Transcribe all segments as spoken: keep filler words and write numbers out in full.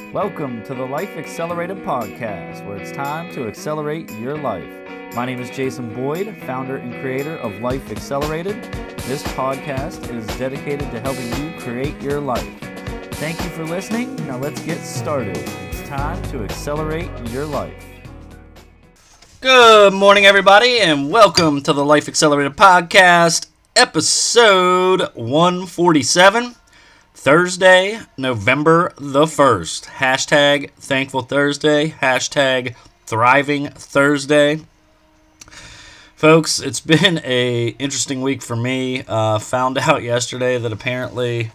Welcome to the Life Accelerated Podcast, where it's time to accelerate your life. My name is Jason Boyd, founder and creator of Life Accelerated. This podcast is dedicated to helping you create your life. Thank you for listening. Now let's get started. It's time to accelerate your life. Good morning, everybody, and welcome to the Life Accelerated Podcast, episode one forty-seven. Thursday, November the first. Hashtag Thankful Thursday. Hashtag Thriving Thursday. Folks, it's been a interesting week for me. Uh, found out yesterday that apparently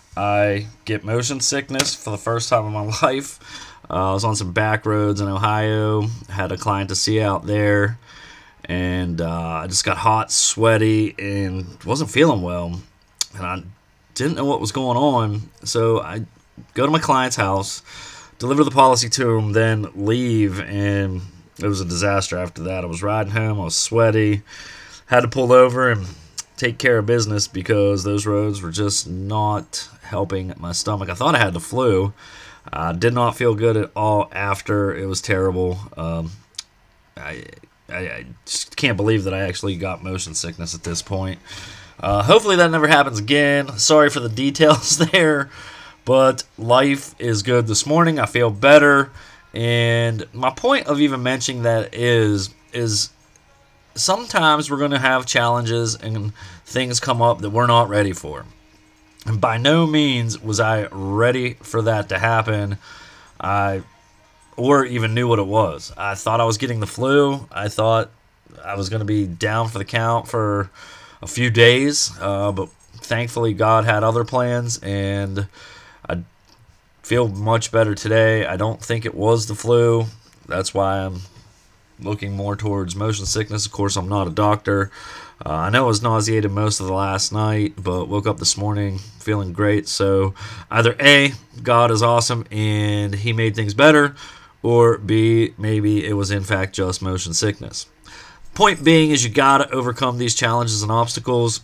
I get motion sickness for the first time in my life. Uh, I was on some back roads in Ohio. Had a client to see out there. And uh, I just got hot, sweaty, and wasn't feeling well. And I didn't know what was going on, so I go to my client's house, deliver the policy to him, then leave, and it was a disaster after that. I was riding home, I was sweaty, had to pull over and take care of business because those roads were just not helping my stomach. I thought I had the flu. I did not feel good at all after. It was terrible. Um, I, I, I just can't believe that I actually got motion sickness at this point. Uh, hopefully that never happens again. Sorry for the details there, but life is good this morning. I feel better, and my point of even mentioning that is, is sometimes we're going to have challenges and things come up that we're not ready for. And by no means was I ready for that to happen, I or even knew what it was. I thought I was getting the flu. I thought I was going to be down for the count for a few days, uh, but thankfully God had other plans, and I feel much better today. I don't think it was the flu. That's why I'm looking more towards motion sickness. Of course, I'm not a doctor. Uh, I know I was nauseated most of the last night, but woke up this morning feeling great. So either A, God is awesome and he made things better, or B, maybe it was in fact just motion sickness. Point being is you got to overcome these challenges and obstacles.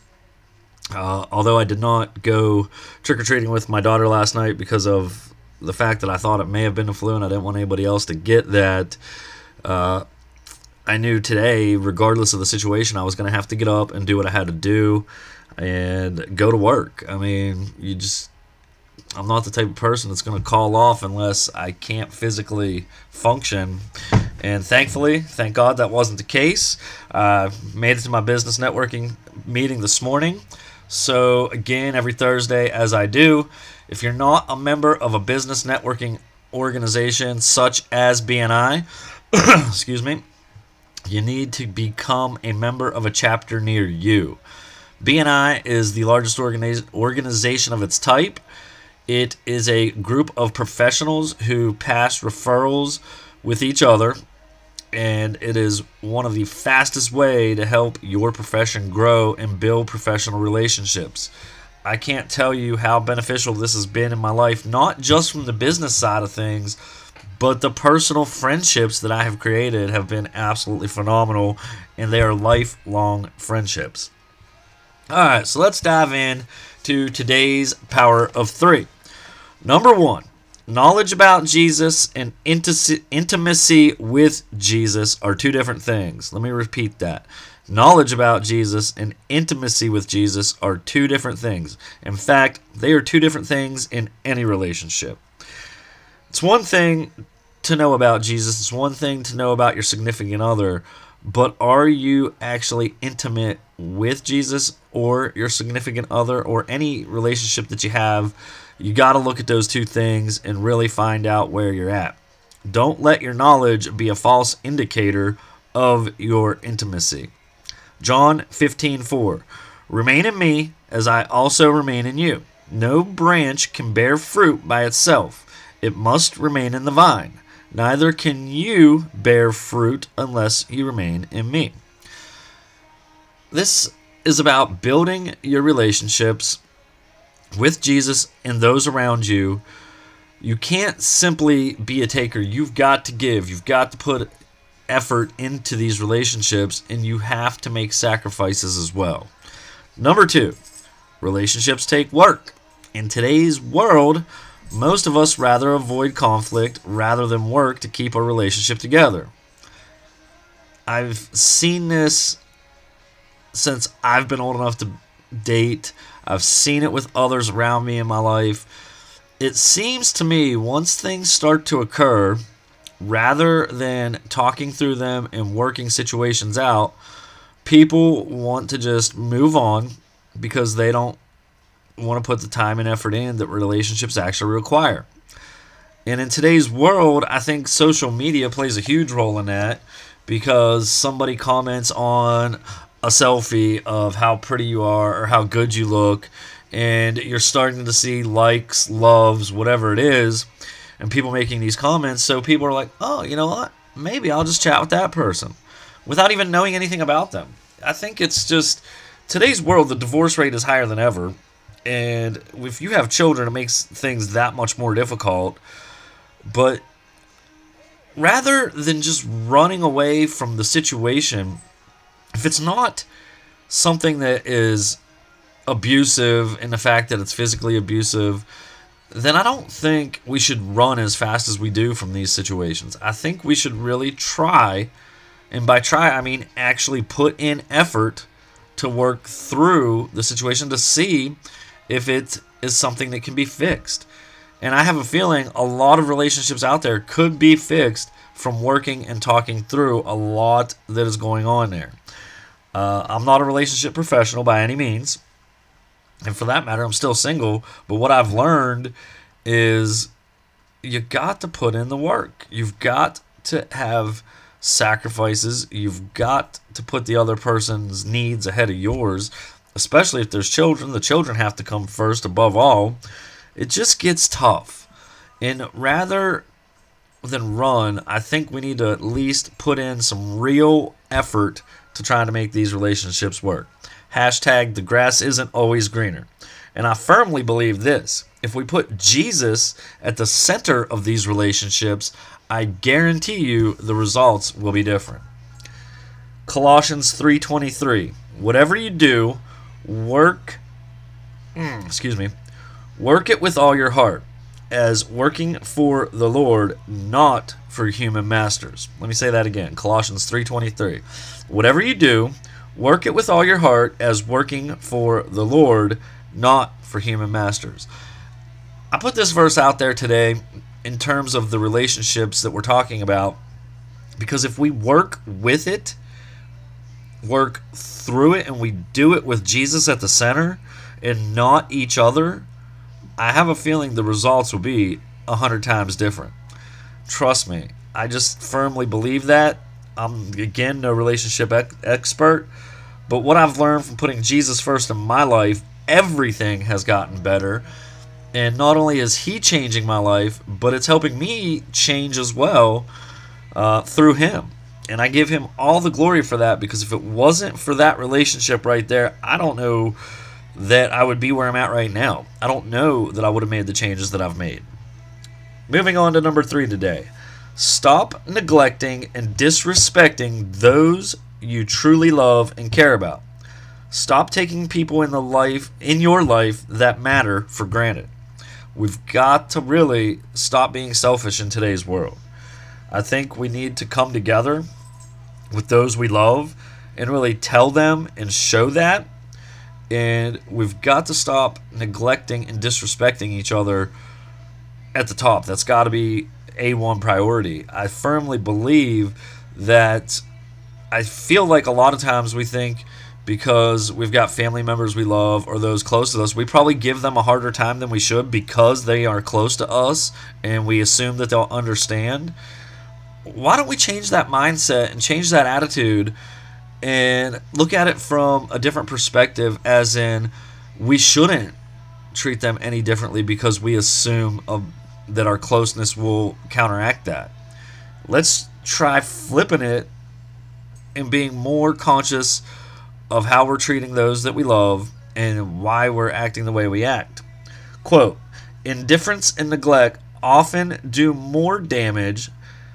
Uh, although I did not go trick-or-treating with my daughter last night because of the fact that I thought it may have been a flu and I didn't want anybody else to get that, uh, I knew today, regardless of the situation, I was going to have to get up and do what I had to do and go to work. I mean, you just... I'm not the type of person that's going to call off unless I can't physically function. And thankfully, thank God that wasn't the case. I uh, made it to my business networking meeting this morning. So again, every Thursday, as I do, if you're not a member of a business networking organization such as B N I, excuse me, you need to become a member of a chapter near you. B N I is the largest organiz- organization of its type. It is a group of professionals who pass referrals with each other, and it is one of the fastest way to help your profession grow and build professional relationships. I can't tell you how beneficial this has been in my life, not just from the business side of things, but the personal friendships that I have created have been absolutely phenomenal, and they are lifelong friendships. All right, so let's dive in to today's Power of Three. Number one, knowledge about Jesus and intimacy with Jesus are two different things. Let me repeat that. Knowledge about Jesus and intimacy with Jesus are two different things. In fact, they are two different things in any relationship. It's one thing to know about Jesus. It's one thing to know about your significant other. But are you actually intimate with Jesus or your significant other or any relationship that you have? You got to look at those two things and really find out where you're at. Don't let your knowledge be a false indicator of your intimacy. John fifteen four. Remain in me as I also remain in you. No branch can bear fruit by itself. It must remain in the vine. Neither can you bear fruit unless you remain in me. This is about building your relationships with Jesus and those around you. You can't simply be a taker. You've got to give. You've got to put effort into these relationships, and you have to make sacrifices as well. Number two, relationships take work. In today's world, Most of us rather avoid conflict rather than work to keep our relationship together. I've seen this since I've been old enough to date. I've seen it with others around me in my life. It seems to me once things start to occur, rather than talking through them and working situations out, people want to just move on because they don't want to put the time and effort in that relationships actually require. And in today's world, I think social media plays a huge role in that, because somebody comments on a selfie of how pretty you are or how good you look, and you're starting to see likes, loves, whatever it is, and people making these comments. So people are like, oh, you know what? Maybe I'll just chat with that person without even knowing anything about them. I think it's just, today's world, the divorce rate is higher than ever. And if you have children, it makes things that much more difficult. But rather than just running away from the situation, if it's not something that is abusive in the fact that it's physically abusive, then I don't think we should run as fast as we do from these situations. I think we should really try, and by try I mean actually put in effort to work through the situation to see if it is something that can be fixed. And I have a feeling a lot of relationships out there could be fixed from working and talking through a lot that is going on there. Uh, I'm not a relationship professional by any means. And for that matter, I'm still single. But what I've learned is you got to put in the work. You've got to have sacrifices. You've got to put the other person's needs ahead of yours. Especially if there's children. The children have to come first above all. It just gets tough. And rather than run, I think we need to at least put in some real effort to try to make these relationships work. Hashtag the grass isn't always greener. And I firmly believe this. If we put Jesus at the center of these relationships, I guarantee you the results will be different. Colossians three twenty-three. Whatever you do, work, mm, excuse me, work it with all your heart, as working for the Lord, not for human masters. Let me say that again. Colossians three twenty-three. Whatever you do, work it with all your heart, as working for the Lord, not for human masters. I put this verse out there today in terms of the relationships that we're talking about, because if we work with it, work through it, and we do it with Jesus at the center and not each other, I have a feeling the results will be a hundred times different. Trust me, I just firmly believe that. I'm, again, no relationship ec- expert, but what I've learned from putting Jesus first in my life, everything has gotten better. And not only is he changing my life, but it's helping me change as well uh, through him. And I give him all the glory for that, because if it wasn't for that relationship right there, I don't know that I would be where I'm at right now. I don't know that I would have made the changes that I've made. Moving on to number three today. Stop neglecting and disrespecting those you truly love and care about. Stop taking people in the life in your life that matter for granted. We've got to really stop being selfish in today's world. I think we need to come together with those we love and really tell them and show that. And we've got to stop neglecting and disrespecting each other at the top. That's got to be A one priority. I firmly believe that, I feel like a lot of times we think because we've got family members we love or those close to us, we probably give them a harder time than we should because they are close to us and we assume that they'll understand. Why don't we change that mindset and change that attitude and look at it from a different perspective, as in we shouldn't treat them any differently because we assume a, that our closeness will counteract that. Let's try flipping it and being more conscious of how we're treating those that we love and why we're acting the way we act. Quote, indifference and neglect often do more damage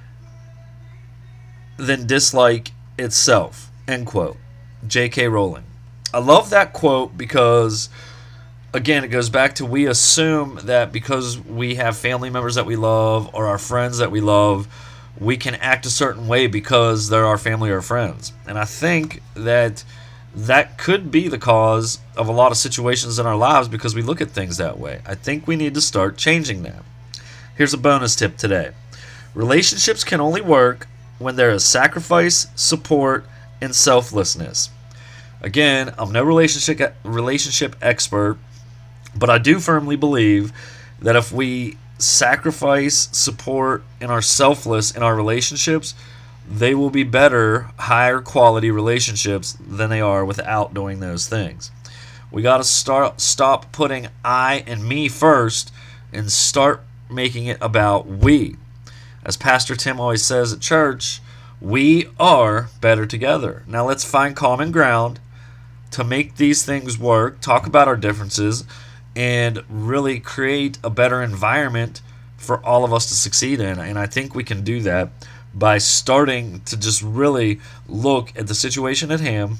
than dislike itself. End quote. J K Rowling. I love that quote because again, it goes back to we assume that because we have family members that we love or our friends that we love, we can act a certain way because they're our family or friends. And I think that that could be the cause of a lot of situations in our lives because we look at things that way. I think we need to start changing that. Here's a bonus tip today. Relationships can only work when there is sacrifice, support, and selflessness. Again, I'm no relationship relationship expert, but I do firmly believe that if we sacrifice, support, and are selfless in our relationships, they will be better, higher quality relationships than they are without doing those things. We got to start stop putting I and me first and start making it about we. As Pastor Tim always says at church, we are better together. Now let's find common ground to make these things work, talk about our differences, and really create a better environment for all of us to succeed in. And I think we can do that by starting to just really look at the situation at hand,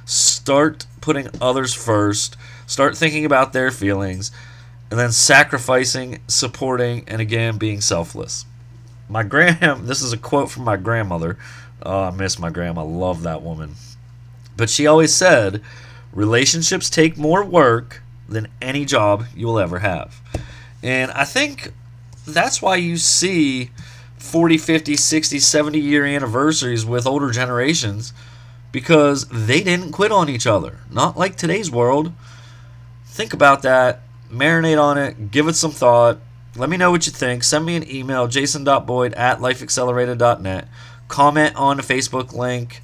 start putting others first, start thinking about their feelings, and then sacrificing, supporting, and again, being selfless. My grand, this is a quote from my grandmother. Oh, I miss my grandma. I love that woman. But she always said, relationships take more work than any job you will ever have. And I think that's why you see forty, fifty, sixty, seventy year anniversaries with older generations, because they didn't quit on each other. Not like today's world. Think about that. Marinate on it. Give it some thought. Let me know what you think. Send me an email, jason dot boyd at life accelerated dot net. Comment on the Facebook link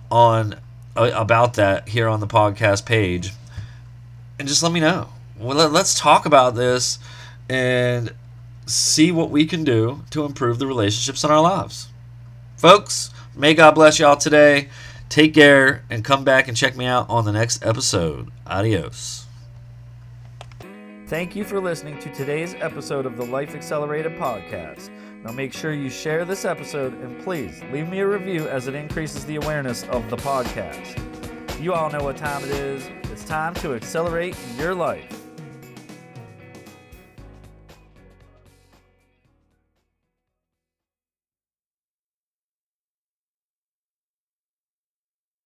on uh, about that here on the podcast page. And just let me know. Well, let, let's talk about this and see what we can do to improve the relationships in our lives. Folks, may God bless y'all today. Take care and come back and check me out on the next episode. Adios. Thank you for listening to today's episode of the Life Accelerated podcast. Now make sure you share this episode and please leave me a review as it increases the awareness of the podcast. You all know what time it is. It's time to accelerate your life.